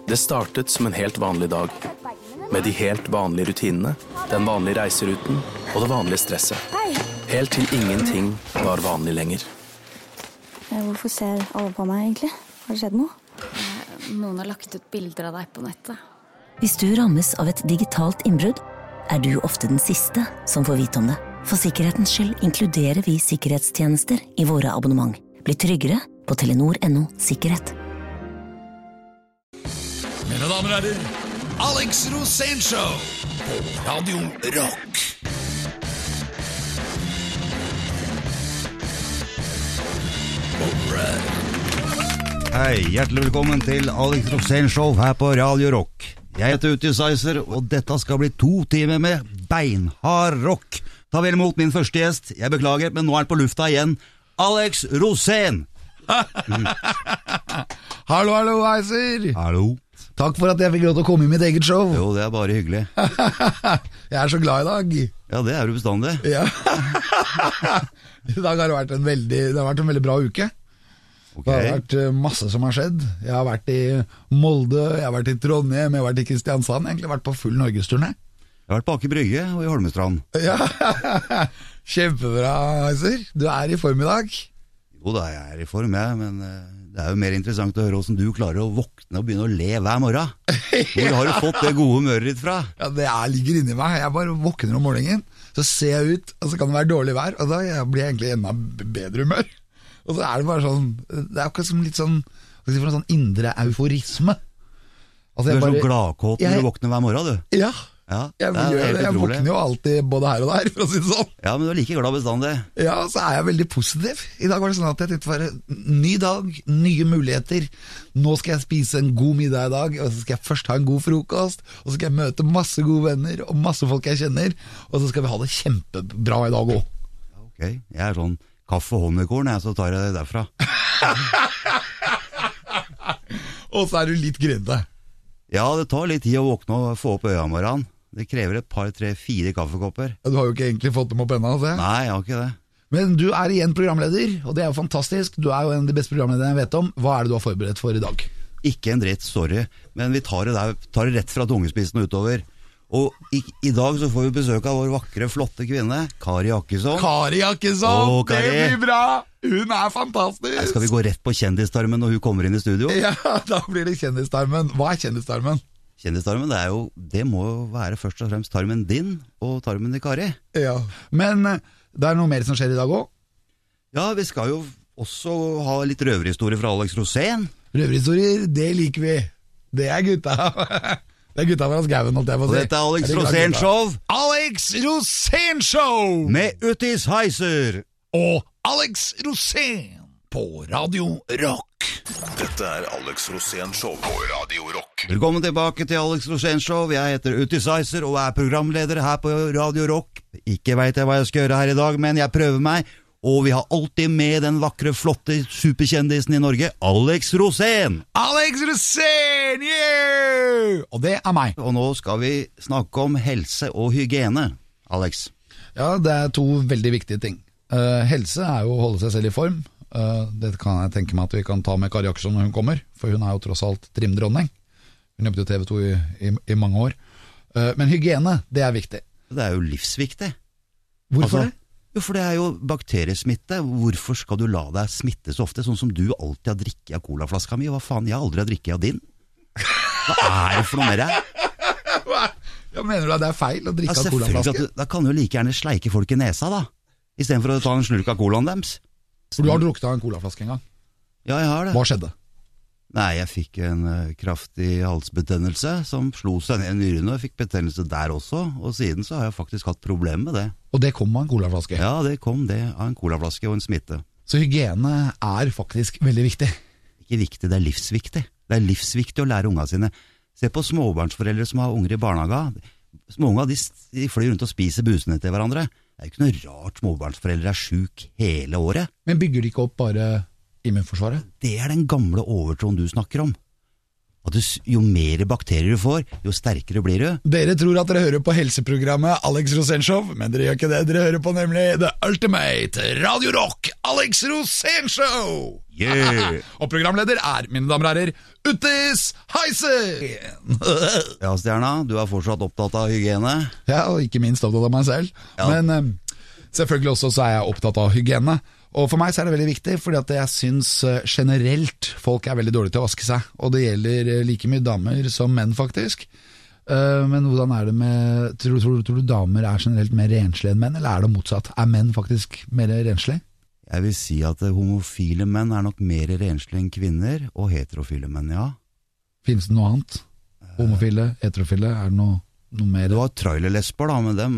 Det startet som en helt vanlig dag, med de helt vanlige rutinene, den vanlige reiseruten og det vanlige stresset. Helt til ingenting var vanlig lenger. Hvorfor ser alle på meg egentlig? Har det skjedd noe? Noen har lagt ut bilder av deg på nettet. Hvis du rammes av et digitalt innbrudd, du ofte den siste som får vite om det. For sikkerhetens skyld inkluderer vi sikkerhetstjenester i våre abonnement. Bli tryggere på Telenor.no sikkerhet. Mine damer og herrer, Alex Rosénshow på Radio Rock. Hei, hjertelig velkommen til Alex Rosénshow her på Radio Rock. Jeg heter Uti Sizer, og dette skal bli 2 timer med beinhard rock. Ta vel imot min første gjest. Jeg beklager, men nå er han på lufta igjen. Alex Rosén. Hallo, Heiser. Hallo. Takk for at jeg fikk lov til å komme i mitt eget show. Jo, det er bare hyggelig. Jeg er så glad i dag. Ja, det er du bestandig. Ja. I dag har det vært en veldig bra uke. Okay. Det har vært masse som har skjedd. Jeg har vært i Molde, jeg har vært i Trondheim, jeg har vært i Kristiansand. Jeg har egentlig vært på full Norgesturné. Jeg har vært på Aker Brygge og i Holmestrand. Ja, kjempebra, Heiser. Du er i form i dag. Jo da, jeg er i form, men det er jo mer interessant å høre hvordan du klarer å våkne og begynne å le hver morgen. Hvor har du fått det gode humøret ditt fra? Ja, det ligger inni meg. Jeg bare våkner om morgenen, så ser jeg ut, og så kan det være dårlig vær, og da blir jeg egentlig enda bedre humør. Og så er det bare sånn, det er akkurat som litt sånn, en sånn indre euforisme. Altså, du er sånn gladkåt når du våkner hver morgen, du. Ja, jeg våkner jo alltid både her og der, for å si det sånn. Ja, men du er like glad bestandig. Ja, så er jeg veldig positiv. I dag var det sånn at jeg tenkte bare, ny dag, nye muligheter. Nå skal jeg spise en god middag i dag, og så skal jeg først ha en god frokost, og så skal jeg møte masse gode venner, og masse folk jeg kjenner, og så skal vi ha det kjempebra i dag også. Ok, jeg er sånn kaffe og honningkorn, så tar jeg det derfra. Og så er du litt grinete. Ja, det tar litt tid å våkne og få opp øya om morgenen. Det krever et par, 3, 4 kaffekopper. Du har jo ikke egentlig fått dem opp ennå, altså. Nei, jeg har ikke det. Men du er igjen programleder, og det er jo fantastisk. Du er jo en av de beste programlederne jeg vet om. Hva er det du har forberedt for i dag? Ikke en dritt, sorry. Men vi tar det rett fra tungespissen utover. Og i dag så får vi besøk av vår vakre, flotte kvinne, Kari Jakkesson. Kari Jakkesson, det blir bra! Hun er fantastisk! Her skal vi gå rett på kjendistarmen når hun kommer inn i studio? Ja, da blir det kjendistarmen. Hva er kjendistarmen? Kjendistarmen, det må jo være først og fremst tarmen din og tarmen til Kari. Ja, men det er noe mer som skjer i dag også? Ja, vi skal jo også ha litt røverhistorie fra Alex Rosén. Røverhistorier, det liker vi. Det er gutta. Det er gutta fra Skauen, holdt jeg på å si. Og dette er Alex Rosénshow. Alex Rosénshow! Med Uti Sizer. Og Alex Rosén på Radio Rock. Dette er Alex Rosénshow på Radio Rock. Velkommen tilbake til Alex Rosénshow. Jeg heter Uti Sizer og er programleder her på Radio Rock. Ikke vet jeg hva jeg skal gjøre her i dag, men jeg prøver meg. Og vi har alltid med den vakre, flotte superkjendisen i Norge, Alex Rosén. Alex Rosén, yeah! Og det er meg. Og nå skal vi snakke om helse og hygiene, Alex. Ja, det er 2 veldig viktige ting. Helse er jo å holde seg selv i form. Det kan jeg tenke meg at vi kan ta med Kari Jakkesson når hun kommer, for hun er jo tross alt trimdronning. Hun jobbet jo TV 2 i mange år. Men hygiene, det er viktig. Det er jo livsviktig. Hvorfor det? Jo, for det er jo bakteriesmitte. Hvorfor skal du la deg smitte så ofte, sånn som du alltid har drikket av colaflaska mi? Hva faen, jeg har aldri har drikket av din. Hva er det for noe mer? Ja, mener du at det er feil å drikke av colaflaske? Da kan du like gjerne sleike folk i nesa da, i stedet for å ta en slurk av colaen deres. For du har drukket av en colaflaske en gang? Ja, jeg har det. Hva skjedde? Nei, jeg fikk en kraftig halsbetennelse som slo seg ned i nyrene, og jeg fikk betennelse der også, og siden så har jeg faktisk hatt problemer med det. Og det kom av en colaflaske? Ja, det kom det av en colaflaske og en smitte. Så hygiene er faktisk veldig viktig? Ikke viktig, det er livsviktig. Det er livsviktig å lære ungene sine. Se på småbarnsforeldre som har unger i barnehage. Småunger, de flyr rundt og spiser busene til hverandre. Det er jo ikke noe rart småbarnsforeldre er syk hele året. Men bygger de ikke opp bare immunforsvaret? Det er den gamle overtroen du snakker om. at jo mer bakterier du får, jo sterkere blir du. Dere tror at dere hører på helseprogrammet Alex Rosénshow, men dere gjør ikke det. Dere hører på nemlig The Ultimate Radio Rock Alex Rosénshow. Yeah. Og programleder mine damer og herrer, Uttis Heiser. Ja, Stjerna, du fortsatt opptatt av hygiene. Ja, og ikke minst opptatt av meg selv. Ja. Men selvfølgelig også så jeg opptatt av hygiene. Og for meg så det veldig viktig, fordi at jeg synes generelt folk veldig dårlige til å vaske seg. Og det gjelder like mye damer som menn faktisk. Men hvordan det med, tror du damer generelt mer renslige enn menn, eller det motsatt? Menn faktisk mer renslige? Jeg vil si at homofile menn nok mer renslige enn kvinner, og heterofile menn, ja. Finnes det noe annet? Homofile, heterofile, det noe mer? Det var trailerlesber da, men de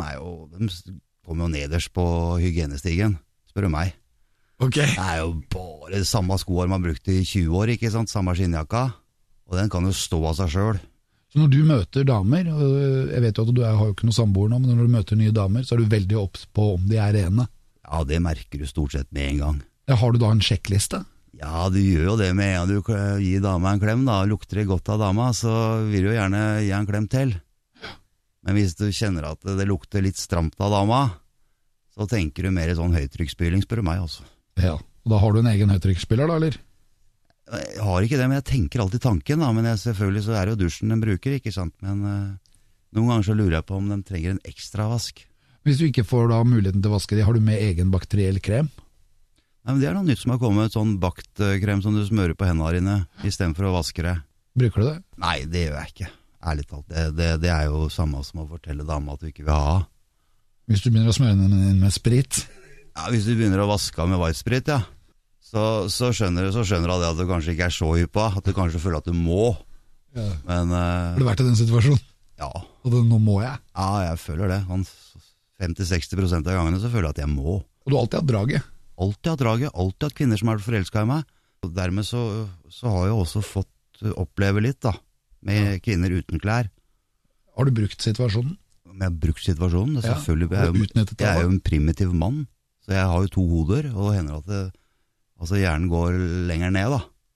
kommer jo nederst på hygienestigen, spør du meg. Okay. Det jo bare samme skoer man brukte i 20 år, ikke sant? Samme skinnjakka, og den kan jo stå av seg selv. Så når du møter damer, og jeg vet jo at du har jo ikke noe samboer nå, men når du møter nye damer, så du veldig obs på om de rene. Ja, det merker du stort sett med en gang. Ja, har du da en sjekkliste? Ja, du gjør jo det med en gang du gir dama en klem da, lukter det godt av dama, så vil du jo gjerne gi en klem til. Men hvis du kjenner at det lukter litt stramt av dama, så tenker du mer sånn høytrykksspyling, spør du meg også. Ja, og da har du en egen høytrykksspyler da, eller? Jeg har ikke det, men jeg tenker alltid tanken da, men selvfølgelig så det jo dusjen den bruker, ikke sant? Men noen ganger så lurer jeg på om de trenger en ekstra vask. Hvis du ikke får da muligheten til å vaske de, har du med egen bakteriell krem? Nei, men det noe nytt som har kommet, sånn baktkrem som du smører på hendene dine, i stedet for å vaske det. Bruker du det? Nei, det gjør jeg ikke, ærlig talt. Det jo samme som å fortelle dama at du ikke vil ha. Hvis du begynner å smøre den inn med sprit? Ja, hvis du begynner å vaske med whitesprit, ja, så skjønner du det at du kanskje ikke så hypp på, at du kanskje føler at du må. Ja. Men har du vært i den situasjonen? Ja. Og nå må jeg? Ja, jeg føler det. 50-60% av gangene så føler jeg at jeg må. Og du har alltid hatt draget? Alltid hatt draget, alltid hatt kvinner som forelsket i meg. Og dermed så har jeg også fått oppleve litt da, med kvinner uten klær. Har du brukt situasjonen? Om jeg har brukt situasjonen? Det selvfølgelig. Jeg jo en primitiv mann. Så jeg har jo 2 hoder, og det hender at hjernen går lenger ned da,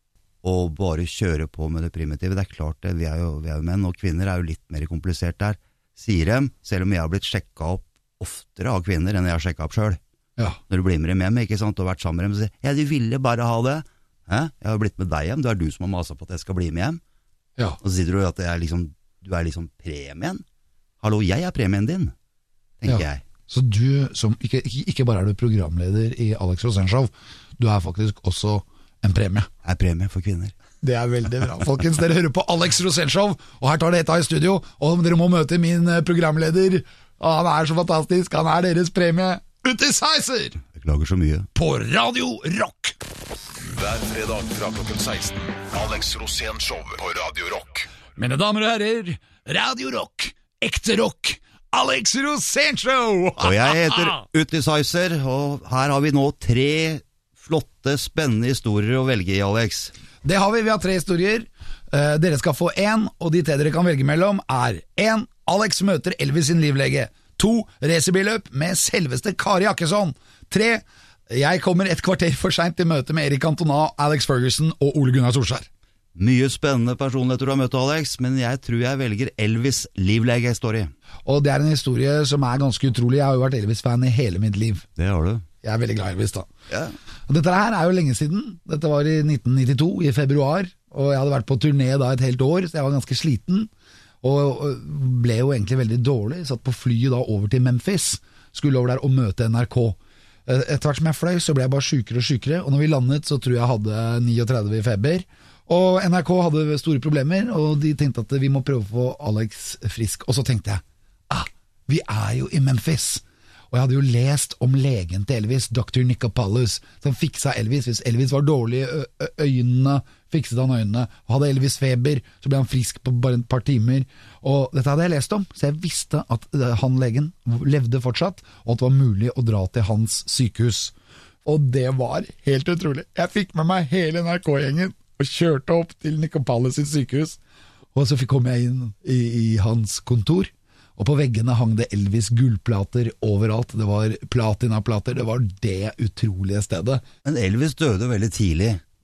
og bare kjører på med det primitive. Det klart det, vi jo menn, og kvinner jo litt mer komplisert der, sier de, selv om jeg har blitt sjekket opp oftere av kvinner enn jeg har sjekket opp selv. Ja. Når du blir med dem hjem, ikke sant, og vært sammen med dem, og sier, ja, du ville bare ha det. Jeg har blitt med deg hjem, det du som har maset på at jeg skal bli med hjem. Ja. Og så sier du at du liksom premien. Hallo, jeg premien din, tenker jeg. Så du, som ikke bare du programleder i Alex Rosénshow, du faktisk også en premie. Jeg premie for kvinner. Det veldig bra. Folkens, dere hører på Alex Rosénshow, og her tar det i studio, og dere må møte min programleder. Han så fantastisk, han deres premie. Uttis Heiser! Beklager så mye. På Radio Rock! Hver fredag fra klokken 16. Alex Rosénshow på Radio Rock. Mine damer og herrer, Radio Rock, ekte rock, Alex Rosénshow! Og jeg heter Uttis Heiser, og her har vi nå 3 flotte, spennende historier å velge i, Alex. Det har vi har 3 historier. Dere skal få 1, og de 3 dere kan velge mellom 1. Alex møter Elvis sin livlege. 2. Racerbilløp med selveste Kari Jakkesson. 3. Jeg kommer et kvarter for sent til møte med Erik Cantona, Alex Ferguson og Ole Gunnar Solskjær. Mye spennende personligheter du har møtt, Alex, men jeg tror jeg velger Elvis livlege-historie. Og det en historie som ganske utrolig. Jeg har jo vært Elvis-fan i hele mitt liv. Det har du. Jeg veldig glad i Elvis da. Ja. Og dette her jo lenge siden. Dette var i 1992, i februar, og jeg hadde vært på turné da et helt år, så jeg var ganske sliten, og ble jo egentlig veldig dårlig. Satt på flyet da over til Memphis, skulle over der og møte NRK. Etter hvert som jeg fløy, så ble jeg bare sykere og sykere, og når vi landet så tror jeg hadde 39 i feber. Og NRK hadde store problemer, og de tenkte at vi må prøve å få Alex frisk. Og så tenkte jeg, vi jo i Memphis. Og jeg hadde jo lest om legen til Elvis, Dr. Nicopolis, som fiksa Elvis. Hvis Elvis var dårlig i øynene, fikset han øynene. Og hadde Elvis feber, så ble han frisk på bare et par timer. Og dette hadde jeg lest om, så jeg visste at han legen levde fortsatt, og at det var mulig å dra til hans sykehus. Og det var helt utrolig. Jeg fikk med meg hele NRK-gjengen, og kjørte opp til Nicopolis sitt sykehus. Og så kom jeg inn i hans kontor, og på veggene hang det Elvis gullplater overalt. Det var platinaplater, det var det utrolige stedet. Men Elvis døde veldig tidlig,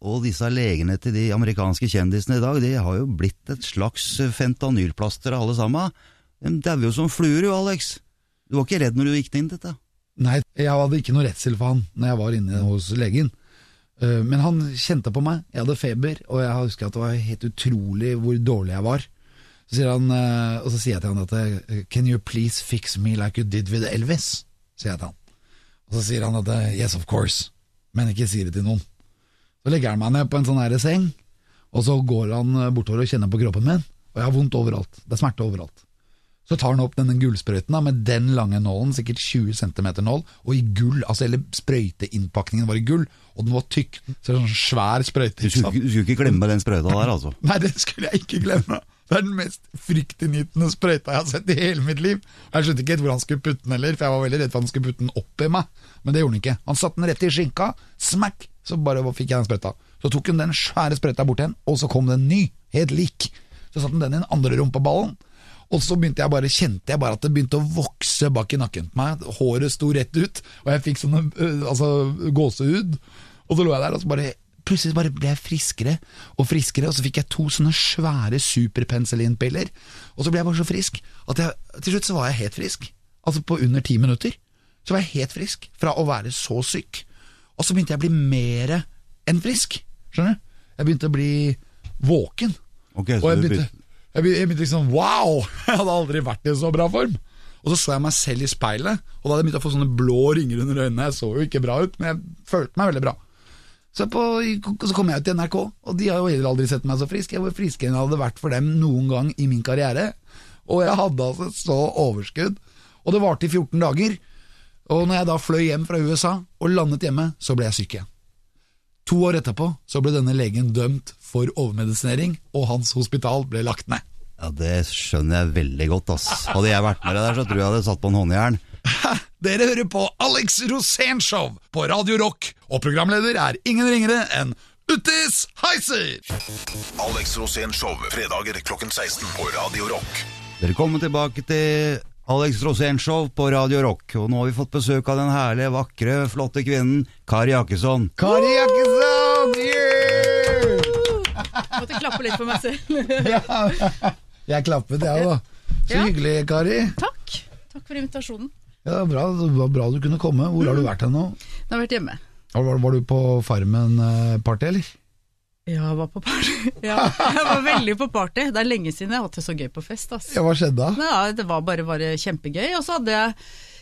Og disse legene til de amerikanske kjendisene i dag, de har jo blitt et slags fentanylplaster alle sammen. De dauer jo som fluer jo, Alex. Du var ikke redd når du gikk inn dette? Nei, jeg hadde ikke noe redsel for han når jeg var inne hos legen. Men han kjente på meg, jeg hadde feber, og jeg husker at det var helt utrolig hvor dårlig jeg var. Så sier han, og så sier jeg til han at «Can you please fix me like you did with Elvis?» sier jeg til han. Og så sier han at «Yes, of course», men ikke sier det til noen. Så legger han meg ned på en sånn her seng, og så går han bortover og kjenner på kroppen min, og jeg har vondt overalt, det er smerte overalt. Så tar han opp denne gullsprøyten med den lange nålen, sikkert 20 cm nål, og i gull, altså hele sprøyteinnpakningen var i gull, og den var tykk, så det er sånn svær sprøyte. Du skulle ikke glemme den sprøyta der, altså? Nei, det skulle jeg ikke glemme. Det er den mest fryktinngytende sprøyta jeg har sett i hele mitt liv. Jeg skjønte ikke helt hvor han skulle putte den heller, for jeg var veldig redd for han skulle putte den opp i meg, men det gjorde han ikke. Han satte den rett i skinka, smack, så bare fikk jeg den sprøyta. Så tok hun den svære sprøyta bort igjen, og så kom den ny, helt lik. Så satte han den i den andre rumpeballen, og så kjente jeg bare at det begynte å vokse bak i nakken på meg, håret sto rett ut, og jeg fikk sånne gåsehud, og så lå jeg der, og så plutselig ble jeg friskere, og så fikk jeg 2 sånne svære superpenicillinpiller, og så ble jeg bare så frisk, at til slutt så var jeg helt frisk, altså på under 10 minutter, så var jeg helt frisk, fra å være så syk, og så begynte jeg å bli mer enn frisk, skjønner du? Jeg begynte å bli våken, okay, og jeg begynte liksom, wow, jeg hadde aldri vært i så bra form. Og så jeg meg selv i speilet, og da hadde jeg begynt å få sånne blå ringer under øynene. Jeg så jo ikke bra ut, men jeg følte meg veldig bra. Så kom jeg ut til NRK, og de har jo heller aldri sett meg så frisk. Jeg var friskere enn jeg hadde vært for dem noen gang i min karriere. Og jeg hadde altså så overskudd. Og det varte i 14 dager. Og når jeg da fløy hjem fra USA og landet hjemme, så ble jeg syk igjen. 2 år etterpå så ble denne legen dømt for overmedisinering, og hans hospital ble lagt ned. Ja, det skjønner jeg veldig godt, ass. Hadde jeg vært med deg der, så tror jeg hadde satt på en håndjern. Dere hører på Alex Rosén Show på Radio Rock, og programleder er ingen ringere enn Uttis Heiser. Alex Rosén Show, fredager klokken 16 på Radio Rock. Velkommen tilbake til Alex Rosén Show på Radio Rock, og nå har vi fått besøk av den herlige, vakre, flotte kvinnen Kari Jakkesson. Kari Jakkesson, yeah! Måtte klappe litt for meg selv. Ja, jeg klappet jeg da. Så hyggelig, Kari. Takk for invitasjonen. Ja, det var bra du kunne komme. Hvor har du vært nå? Jeg har vært hjemme. Var du på Farmen party, eller? Ja, jeg var på party. Ja, jeg var veldig på party. Det er lenge siden jeg har hatt det så gøy på fest. Altså. Ja, hva skjedde da? Ja, det var bare kjempegøy. Og så hadde jeg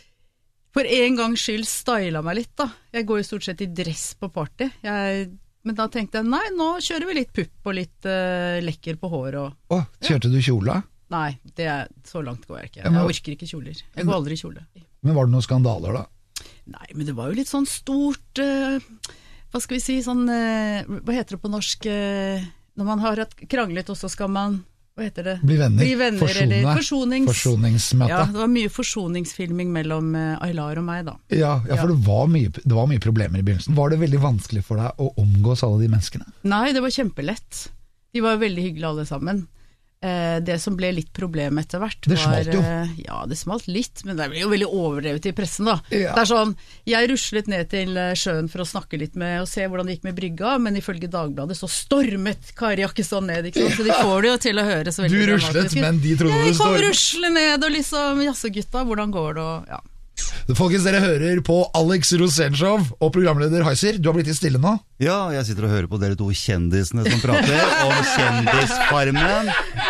for en gangs skyld stylet meg litt da. Jeg går jo stort sett i dress på party. Men da tenkte jeg, nei, nå kjører vi litt pupp og litt lekker på hår. Kjørte du kjola? Nei, så langt går jeg ikke. Jeg orker ikke kjoler. Jeg går aldri i kjole. Men var det noen skandaler da? Nei, men det var jo litt sånn stort, hva skal vi si, sånn, hva heter det på norsk, når man har kranglet, og så skal man, hva heter det? Bli venner, eller forsoningsmøte. Ja, det var mye forsoningsfilming mellom Aylar og meg da. Ja, for det var mye problemer i begynnelsen. Var det veldig vanskelig for deg å omgås alle de menneskene? Nei, det var kjempelett. De var veldig hyggelige alle sammen. Det som ble litt problem etter hvert det smalt jo. Ja, det smalt litt, men det ble jo veldig overdrevet i pressen da. Ja. Det er sånn, jeg ruslet ned til sjøen for å snakke litt med og se hvordan det gikk med brygga, men ifølge Dagbladet så stormet Kari Jakkesson ned, ikke sant? Så de får det jo til å høre så veldig dramatisk. Du ruslet, men de trodde det stormet. Jeg kom rusle ned og liksom, jaså gutta, hvordan går det? Og, ja. Folkens, dere hører på Alex Rosén Show og programleder Heiser. Du har blitt litt stille nå? Ja, jeg sitter og hører på dere 2 kjendisene som prater om Kjendisfarmen.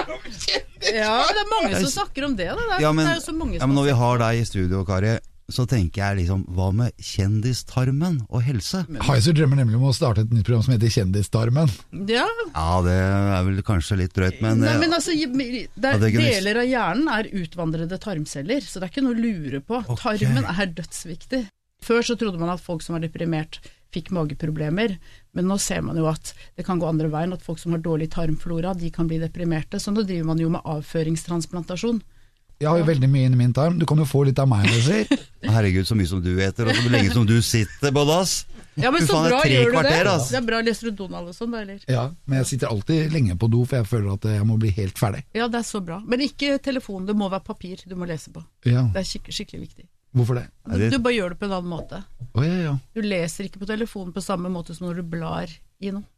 Ja, det er mange som snakker om det da. Det er jo så mange som men når vi har deg i studio, Kari, så tenker jeg liksom, hva med kjendistarmen og helse? Heiser drømmer nemlig om å starte et nytt program som heter Kjendistarmen. Ja, det er vel kanskje litt drøyt, men... Nei, men altså, deler av hjernen er utvandrede tarmceller, så det er ikke noe å lure på. Okay. Tarmen er dødsviktig. Før så trodde man at folk som var deprimert fikk mageproblemer, men nå ser man jo at det kan gå andre veien, at folk som har dårlig tarmflora, de kan bli deprimerte, så nå driver man jo med avføringstransplantasjon. Jeg har jo veldig mye inni min tarm. Du kan jo få litt av meg, Herregud, så mye som du eter, og så lenge som du sitter på dass. Ja, men så bra gjør du det. Altså. Det er bra, leser du Donald og sånn, eller? Ja, men jeg sitter alltid lenge på do, for jeg føler at jeg må bli helt ferdig. Ja, det er så bra. Men ikke telefon, det må være papir du må lese på. Ja. Det er skikkelig viktig. Hvorfor det? Du bare gjør det på en annen måte. Ja. Du leser ikke på telefonen på samme måte som når du blar i noe.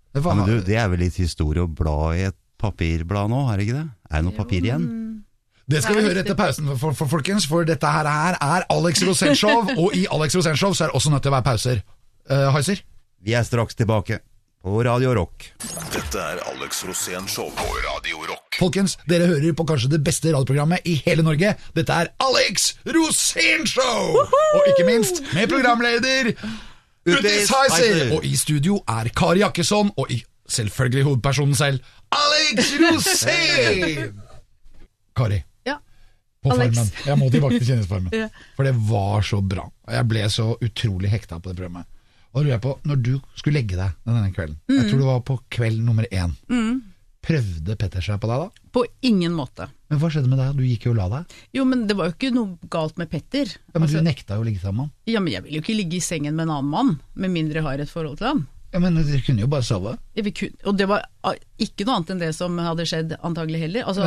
Men du, det vel litt historie å bla i et papirblad nå, er det ikke det? Er det noe papir igjen? Det skal vi høre etter pausen, for folkens, for dette her er Alex Rosénshow, og i Alex Rosénshow så er det også nødt til å være pauser. Heiser? Vi er straks tilbake på Radio Rock. Dette er Alex Rosénshow på Radio Rock. Folkens, dere hører på kanskje det beste radioprogrammet i hele Norge. Dette er Alex Rosénshow! Og ikke minst med programleder Utis Heiser. Og i studio er Kari Jakkesson, og i selvfølgelig hovedpersonen selv, Alex Rosén! Kari. På Farmen. Jeg må tilbake til Kjendisfarmen. For det var så bra. Jeg ble så utrolig hekta på det programmet. Og da lurer jeg på, når du skulle legge deg denne kvelden, jeg tror det var på kveld nummer 1, prøvde Petter seg på deg da? På ingen måte. Men hva skjedde med deg? Du gikk jo og la deg. Jo, men det var jo ikke noe galt med Petter. Ja, men du nekta jo å ligge sammen med han. Ja, men jeg vil jo ikke ligge i sengen med en annen mann, med mindre jeg har et forhold til han. Ja, men dere kunne jo bare sove. Og det var ikke noe annet enn det som hadde skjedd antagelig heller. Altså,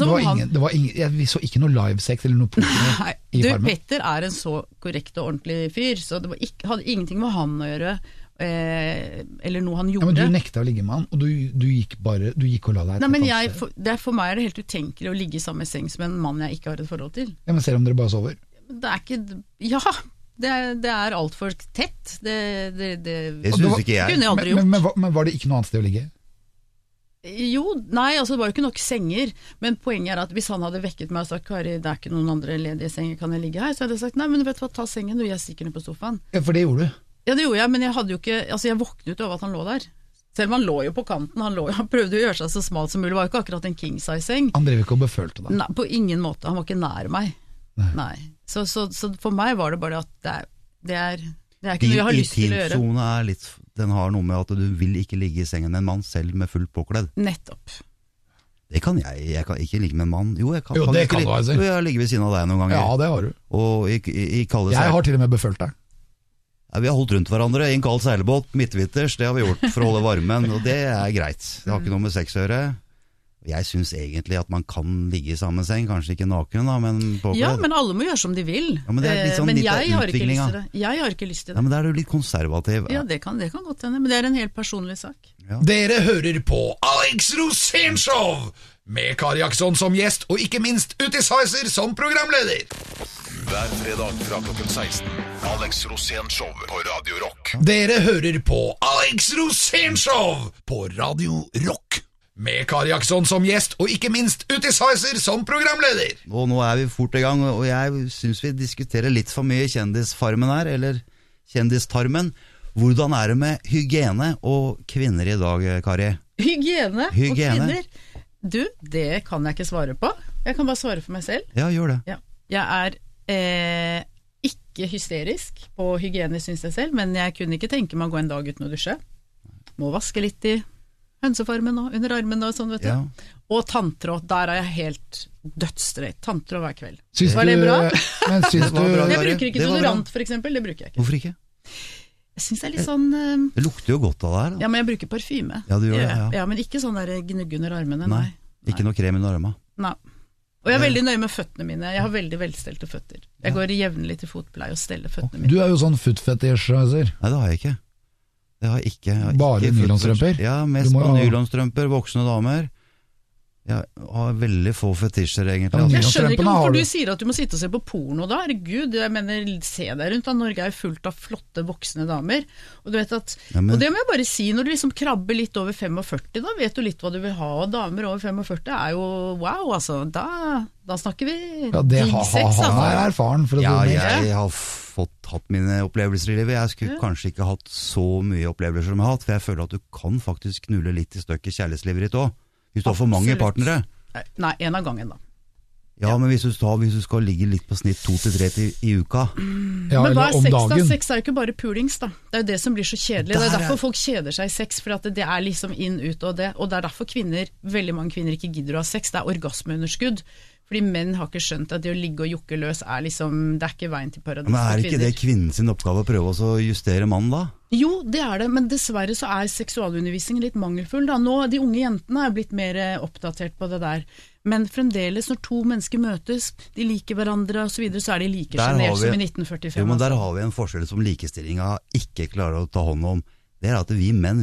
vi så ikke noe livesex eller noe porno i Farmen. Petter er en så korrekt og ordentlig fyr, så det hadde ingenting med han å gjøre, eller noe han gjorde. Ja, men du nekta å ligge med han, og du gikk og la deg. Nei, men for meg er det helt utenkelig å ligge i samme seng som en mann jeg ikke har et forhold til. Ja, men selv om dere bare sover? Det er ikke... Ja... Det er alt for tett. Det synes ikke jeg. Kunne jeg aldri gjort. Men var det ikke noe annet sted å ligge? Jo, nei, altså det var jo ikke nok senger. Men poenget er at hvis han hadde vekket meg og sagt, Kari, det er ikke noen andre ledige senger, kan jeg ligge her? Så hadde jeg sagt, nei, men vet du hva, ta sengen, du, jeg stikker ned på sofaen. Ja, for det gjorde du? Ja, det gjorde jeg, men jeg hadde jo ikke, altså jeg våknet over at han lå der. Selv om han lå jo på kanten, han prøvde å gjøre seg så smalt som mulig, det var jo ikke akkurat en king-size-seng. Han drev ikke og befølte deg? Nei, på ingen måte, han var ikke nær meg. Nei. Så for meg var det bare at det er ikke noe jeg har lyst til å gjøre. Intimsone er litt, den har noe med at du vil ikke ligge i sengen med en mann selv med fullt påkledd. Nettopp. Det kan jeg kan ikke ligge med en mann. Jo, jeg kan. Jo, det kan du altså. Jeg ligger ved siden av deg noen ganger. Ja, det har du. Og i kalde jeg har til og med befølt deg. Ja, vi har holdt rundt hverandre i en kald seilbåt, midtvitters, det har vi gjort for å holde varmen, og det er greit. Det har ikke noe med sex å gjøre. Jeg synes egentlig at man kan ligge i samme seng, kanskje ikke naken da, men påkledd. Ja, men alle må gjøre som de vil. Ja, men det er litt sånn litt jeg har ikke lyst til det. Jeg har ikke lyst til det. Ja, men da er du litt konservativ. Ja, det kan godt hende, men det er en helt personlig sak. Ja. Dere hører på Alex Rosénshow med Kari Jakkesson som gjest, og ikke minst Utis Heiser som programleder. Hver fredag fra klokken 16. Alex Rosénshow på Radio Rock. Dere hører på Alex Rosénshow på Radio Rock. Med Kari Jakkesson som gjest, og ikke minst Utis Heiser som programleder. Og nå er vi fort i gang, og jeg synes vi diskuterer litt for mye Kjendisfarmen her, eller Kjendistarmen. Hvordan er det med hygiene og kvinner i dag, Kari? Hygiene og kvinner? Du, det kan jeg ikke svare på. Jeg kan bare svare for meg selv. Ja, gjør det. Ja. Jeg er ikke hysterisk på hygiene, synes jeg selv, men jeg kunne ikke tenke meg å gå en dag uten å dusje. Må vaske litt i hønsefarmen og under armen og sånn, vet du. Ja. Og tanntråd, der er jeg helt dødsstreit. Tanntråd hver kveld. Var det bra? Men synes du... Jeg bruker ikke deodorant, for eksempel. Det bruker jeg ikke. Hvorfor ikke? Jeg synes det er litt sånn... Det lukter jo godt av det her, da. Ja, men jeg bruker parfyme. Ja, du gjør det, ja. Ja, men ikke sånn der gnugg under armene, nei. Ikke noe krem under armene. Nei. Og jeg er veldig nøye med føttene mine. Jeg har veldig velstelte føtter. Jeg går jevnlig til fotpleie og steller føttene mine. Du er jo sånn footfetish, Heiser. Nei, det har jeg ikke. Det har jeg ikke. Bare nylonstrømper? Ja, mest på nylonstrømper, voksne damer. Jeg har veldig få fetisjer egentlig. Jeg skjønner ikke hvorfor du sier at du må sitte og se på porno da. Herregud, jeg mener, se deg rundt da. Norge er fullt av flotte voksne damer. Og du vet at, og det må jeg bare si, når du liksom krabber litt over 45, da vet du litt hva du vil ha. Og damer over 45 er jo, wow, altså, da snakker vi digg sex. Han er erfaren for å si det. Ja, jeg har hatt mine opplevelser i livet. Jeg skulle kanskje ikke hatt så mye opplevelser som jeg har hatt, for jeg føler at du kan faktisk knulle litt i støkk i kjærlighetslivet ditt også. Hvis du har for mange partnere. Nei, en av gangen da. Ja, men hvis du skal ligge litt på snitt 2 til 3 i uka. Ja, men hva er sex da? Sex er jo ikke bare pulings da. Det er jo det som blir så kjedelig. Det er derfor folk kjeder seg i sex, for at det er liksom inn, ut og det. Og det er derfor veldig mange kvinner ikke gidder å ha sex. Det er orgasmeunderskudd. Fordi menn har ikke skjønt at det å ligge og jukke løs er liksom, det er ikke veien til paradis. Men er ikke det kvinnens oppgave å prøve å justere mannen da? Jo, det er det, men dessverre så er seksualundervisningen litt mangelfull da. Nå, de unge jentene er blitt mer oppdatert på det der. Men fremdeles når to mennesker møtes, de liker hverandre og så videre, så er de like genert som i 1945. Jo, men der har vi en forskjell som likestillinga ikke klarer å ta hånd om. Det er at vi menn, vi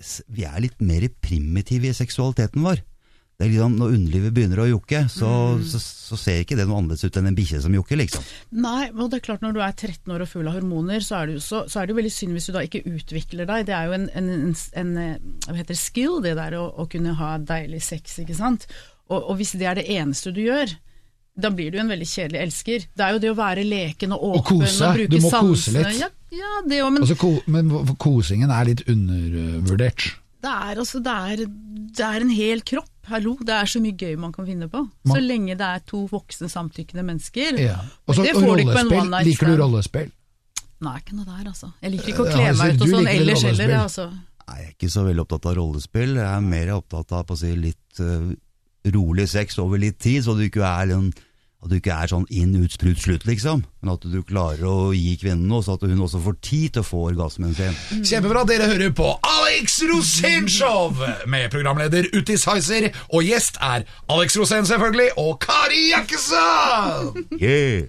vi litt mer primitive i seksualiteten vår. Det liksom, når underlivet begynner å jukke, så ser ikke det noe annerledes ut enn en bikkje som jukker, liksom. Nei, og det klart når du 13 år og full av hormoner, så det jo veldig synd hvis du da ikke utvikler deg. Det jo en hva heter skill, det der å kunne ha deilig sex, ikke sant? Og hvis det det eneste du gjør, da blir du en veldig kjedelig elsker. Det jo det å være leken og åpen, kose. Og bruke du må sansene. Kose litt. Ja, det også, men kosingen litt undervurdert. Det en hel kropp. Hallo, det så mye gøy man kan finne på. Så lenge det 2 voksne samtykkende mennesker. Ja. Også, det får du ikke på en one night stand. Liker du rollespill? Nei, ikke noe der, altså. Jeg liker ikke å kle meg ut og sånn ellers heller. Altså. Nei, jeg ikke så veldig opptatt av rollespill. Jeg mer opptatt av på å si litt rolig sex over litt tid, så du ikke at du ikke sånn inn, ut, sprut, slutt, liksom. Men at du klarer å gi kvinnen noe, så at hun også får tid til å få orgasmen sin. Kjempebra, dere hører på Alex Rosén Show med programleder Uti Sizer, og gjest Alex Rosén selvfølgelig, og Kari Jakkesson! Yeah!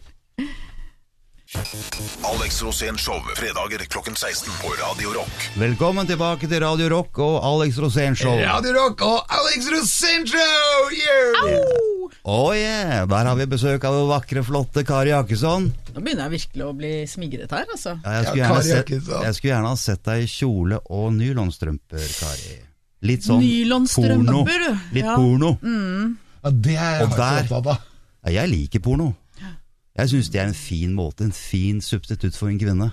Alex Rosén Show, fredager klokken 16 på Radio Rock. Velkommen tilbake til Radio Rock og Alex Rosén Show. Radio Rock og Alex Rosén Show! Yeah! Yeah, der har vi besøk av vakre, flotte Kari Jakkesson. Nå begynner jeg virkelig å bli smigret her, altså. Ja, jeg skulle gjerne ha sett deg i kjole og nylonstrømper, Kari. Litt sånn porno. Litt porno. Ja, det jeg opptatt av. Ja, jeg liker porno. Jeg synes det en fin måte, en fin substitutt for en kvinne.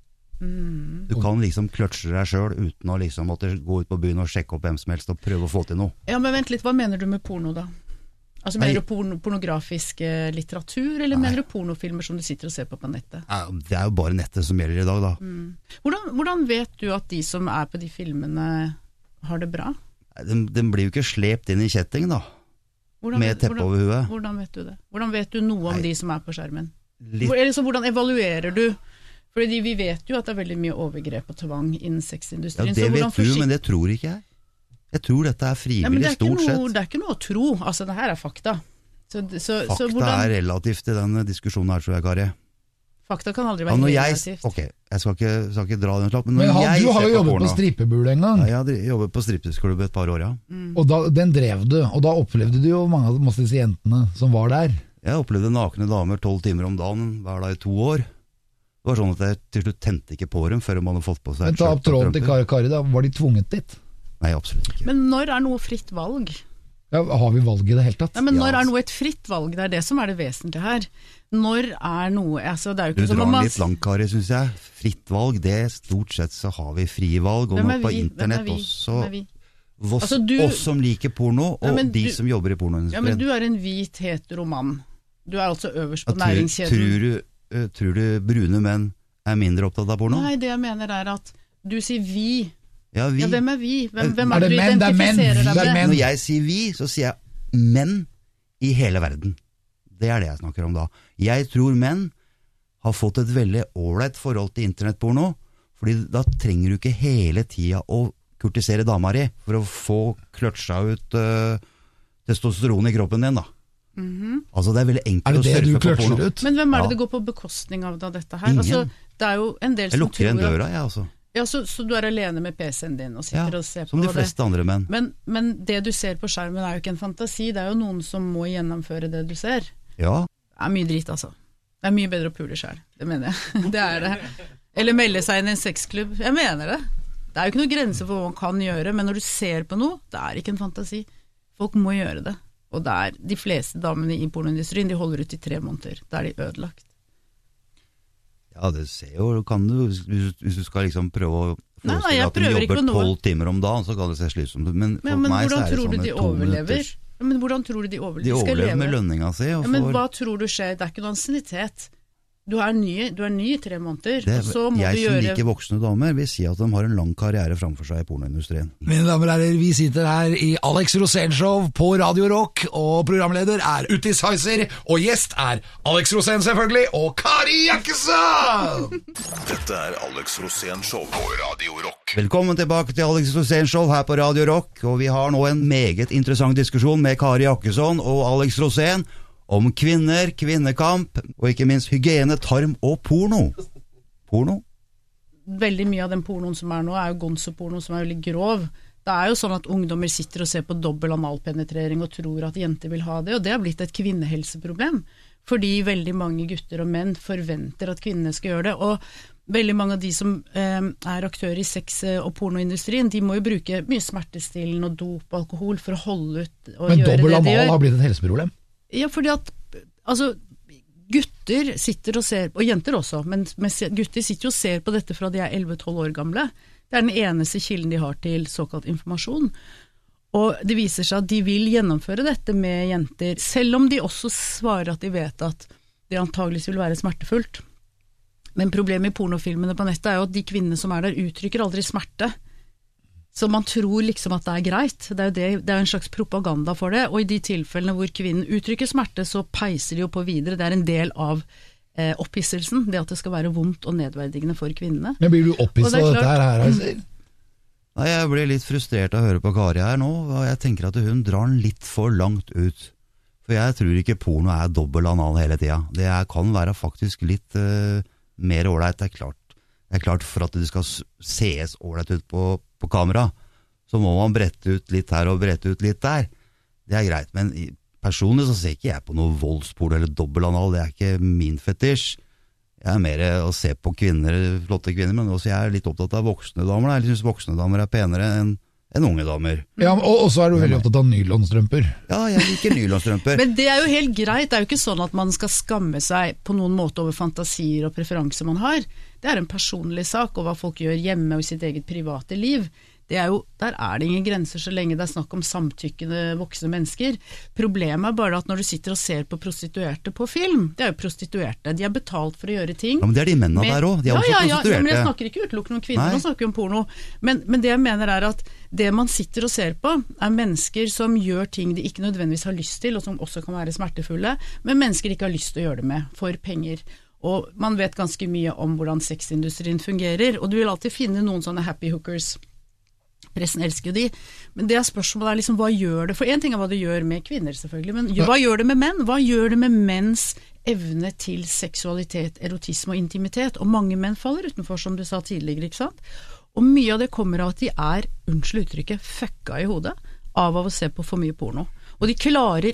Du kan liksom kløtsje deg selv uten å liksom måtte gå ut på byen og sjekke opp hvem som helst og prøve å få til noe. Ja, men vent litt, hva mener du med porno da? Altså mener du pornografisk litteratur, eller mener du pornofilmer som du sitter og ser på nettet? Det jo bare nettet som gjelder i dag da. Hvordan vet du at de som på de filmene har det bra? Den blir jo ikke slept inn i kjetting da. Med teppe over huet. Hvordan vet du det? Hvordan vet du noe om de som på skjermen? Eller så hvordan evaluerer du? Fordi vi vet jo at det veldig mye overgrep og tvang innen sexindustrien. Ja, det vet du, men det tror ikke jeg. Jeg tror dette frivillig, stort sett. Det ikke noe å tro, altså det her fakta. Fakta relativt i den diskusjonen her, tror jeg, Kari. Fakta kan aldri være relativt. Ok, jeg skal ikke dra den slapp, men du har jo jobbet på strippebule en gang. Ja, jeg har jobbet på strippesklubb et par år, ja. Og den drev du, og da opplevde du jo mange av disse jentene som var der. Jeg opplevde nakne damer 12 timer om dagen, hver dag i 2 år. Det var sånn at jeg til slutt tente ikke på dem før man hadde fått på seg. Men ta opp tråden til Kari da, var de tvunget dit? Nei, absolutt ikke. Men når noe fritt valg? Ja, har vi valg i det hele tatt? Ja, men når noe et fritt valg? Det det som det vesentlige her. Når noe altså, det jo ikke du drar den litt langt, Kari, synes jeg. Fritt valg, det stort sett så har vi frie valg, og nå på internett også. Altså, oss som liker porno, og de som jobber i pornoindustrien. Ja, men du en hvit heteroman. Du altså øverst på næringskjeden. Tror du brune menn mindre opptatt av porno? Nei, det jeg mener at du sier vi. Ja, vi. Ja, hvem vi? Hvem det du identifiserer deg med? Når jeg sier vi, så sier jeg menn i hele verden. Det det jeg snakker om da. Jeg tror menn har fått et veldig ålreit forhold til internettporno, fordi da trenger du ikke hele tida å kurtisere dama di for å få kløtsja ut testosteron i kroppen din da. Altså det veldig enkelt å surfe på porno. Ut? Men hvem det går på bekostning av dette her? Ingen. Altså, det jo en del jeg lukker en døra, jeg altså. Ja, så du alene med PC-en din og sitter og ser på det. Som de fleste andre menn. Men det du ser på skjermen jo ikke en fantasi, det jo noen som må gjennomføre det du ser. Ja. Det mye dritt altså. Det mye bedre å pule selv, det mener jeg. Det det. Eller melde seg inn i en sexklubb, jeg mener det. Det jo ikke noen grenser for hva man kan gjøre, men når du ser på noe, det ikke en fantasi. Folk må gjøre det. Og det de fleste damene i pornoindustrien, de holder ut i 3 måneder. Da de ødelagt. Ja, det ser jo, kan du, hvis du skal liksom prøve å forestille at du jobber 12 timer om dagen, så kan det se slitsomt ut. Men for meg så det sånne 2 minutter. Men hvordan tror du de overlever? De overlever med lønninga si. Men hva tror du skjer? Det ikke noe ansiennitet. Du ny i 3 måneder. Så må jeg du gjøre... som liker voksne damer vil si at de har en lang karriere framfor seg i pornoindustrien. Mine damer og herrer, vi sitter her i Alex Rosén Show på Radio Rock, og programleder Uti Sizer, og gjest Alex Rosén selvfølgelig, og Kari Jakkesson! Dette Alex Rosén Show på Radio Rock. Velkommen tilbake til Alex Rosén Show her på Radio Rock, og vi har nå en meget interessant diskusjon med Kari Jakkesson og Alex Rosén, om kvinner, kvinnekamp, og ikke minst hygiene, tarm og porno. Porno? veldig mye av den pornoen som nå, jo gonzo-porno som veldig grov. Det jo sånn at ungdommer sitter og ser på dobbel analpenetrering og tror at jenter vil ha det, og det har blitt et kvinnehelseproblem, fordi veldig mange gutter og menn forventer at kvinnene skal gjøre det, og veldig mange av de som aktører i sex- og pornoindustrien, de må jo bruke mye smertestillende og dop og alkohol for å holde ut og men gjøre det de gjør. Men dobbel anal har blitt et helseproblem? Ja, fordi at gutter sitter og ser, og jenter også, men gutter sitter og ser på dette fra de 11-12 år gamle. Det den eneste kilden de har til såkalt informasjon. Og det viser seg at de vil gjennomføre dette med jenter, selv om de også svarer at de vet at det antageligvis vil være smertefullt. Men problemet i pornofilmene på nettet jo at de kvinnene som der uttrykker aldri smerte. Så man tror liksom at det greit. Det jo en slags propaganda for det, og i de tilfellene hvor kvinnen uttrykker smerte, så peiser de jo på videre. Det en del av opphisselsen, det at det skal være vondt og nedverdigende for kvinnene. Men blir du opphisset av dette her, Heiser? Nei, jeg blir litt frustrert av å høre på Kari her nå, og jeg tenker at hun drar den litt for langt ut. For jeg tror ikke porno dobbel anal hele tida. Det kan være faktisk litt mer ålreit. Det er klart for at det skal sees ålreit ut på kamera, så må man brette ut litt her og brette ut litt der. Det greit, men personlig så ser ikke jeg på noe voldsporno eller dobbel-anal, det ikke min fetisj. Jeg mer å se på kvinner, flotte kvinner, men også jeg litt opptatt av voksne damer. Jeg synes voksne damer penere enn unge damer. Ja, og så du veldig opptatt av nylonstrømper. Ja, jeg liker nylonstrømper. Men det jo helt greit, det jo ikke sånn at man skal skamme seg på noen måte over fantasier og preferanser man har. Det en personlig sak, og hva folk gjør hjemme og i sitt eget private liv. Der det ingen grenser så lenge det snakk om samtykkende voksne mennesker. Problemet bare at når du sitter og ser på prostituerte på film, det jo prostituerte, de betalt for å gjøre ting. Ja, men det de mennene der også, de også prostituerte. Ja, men jeg snakker ikke utelukkende om kvinner, nå snakker vi om porno. Men det jeg mener at det man sitter og ser på mennesker som gjør ting de ikke nødvendigvis har lyst til, og som også kan være smertefulle, men mennesker ikke har lyst til å gjøre det med, for penger. Og man vet ganske mye om hvordan sexindustrien fungerer, og du vil alltid finne noen sånne happy hookers. Pressen elsker jo de, men det spørsmålet liksom, hva gjør det? For en ting hva det gjør med kvinner selvfølgelig, men hva gjør det med menn? Hva gjør det med menns evne til seksualitet, erotisme og intimitet? Og mange menn faller utenfor, som du sa tidligere, ikke sant? Og mye av det kommer av at de unnskyld uttrykket, fucka i hodet av å se på for mye porno. Og de klarer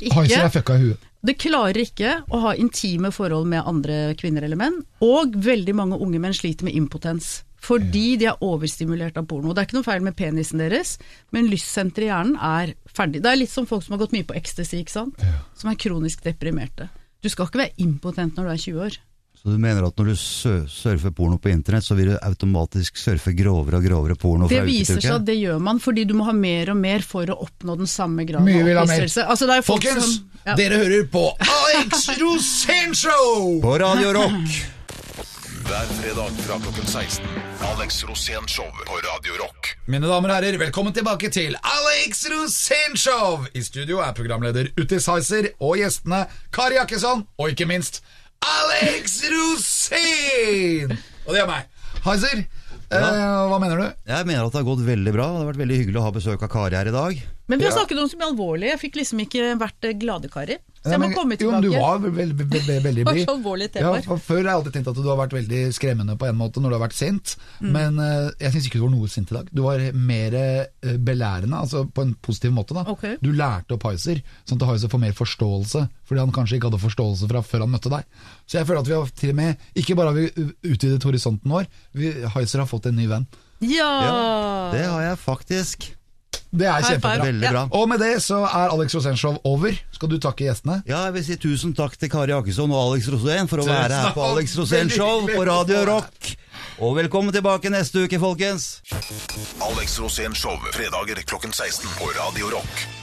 ikke å ha intime forhold med andre kvinner eller menn, og veldig mange unge menn sliter med impotens. Fordi de overstimulert av porno. Det ikke noe feil med penisen deres, men lystsenteret i hjernen ferdig. Det litt som folk som har gått mye på ecstasy, ikke sant? Ja. Som kronisk deprimerte. Du skal ikke være impotent når du 20 år. Så du mener at når du surfer porno på internett, så vil du automatisk surfe grovere og grovere porno fra uke til uke? Det viser seg at det gjør man, fordi du må ha mer og mer for å oppnå den samme graden av opphisselse. Altså, folkens, dere hører på Alex Rosénshow på Radio Rock. Hver fredag fra klokken 16. Alex Rosénshow på Radio Rock. Mine damer og herrer, velkommen tilbake til Alex Rosénshow. I studio programleder Utis Heiser og gjestene Kari Jakkesson og ikke minst Alex Rosén. Og det meg. Heiser, hva mener du? Jeg mener at det har gått veldig bra. Det har vært veldig hyggelig å ha besøk av Kari her i dag. Men vi har snakket om så mye alvorlig. Jeg fikk liksom ikke vært glade, Kari. Så jeg må komme tilbake. Jo, du var veldig blid. Det var så alvorlig tema. Ja, før har jeg alltid tenkt at du har vært veldig skremmende på en måte når du har vært sint, men jeg synes ikke du var noe sint i dag. Du var mer belærende, altså på en positiv måte da. Okay. Du lærte opp Heiser, sånn at Heiser får mer forståelse, fordi han kanskje ikke hadde forståelse fra før han møtte deg. Så jeg føler at vi har til og med, ikke bare har vi utvidet horisonten vår, Heiser har fått en ny venn. Ja, det har jeg faktisk. Det kjempebra. Veldig bra. Og med det så Alex Rosénshow over. Skal du takke gjestene? Ja, jeg vil si tusen takk til Kari Jakkesson og Alex Rosén for å være her på Alex Rosénshow på Radio Rock. Og velkommen tilbake neste uke, folkens. Alex Rosénshow, fredager klokken 16 på Radio Rock.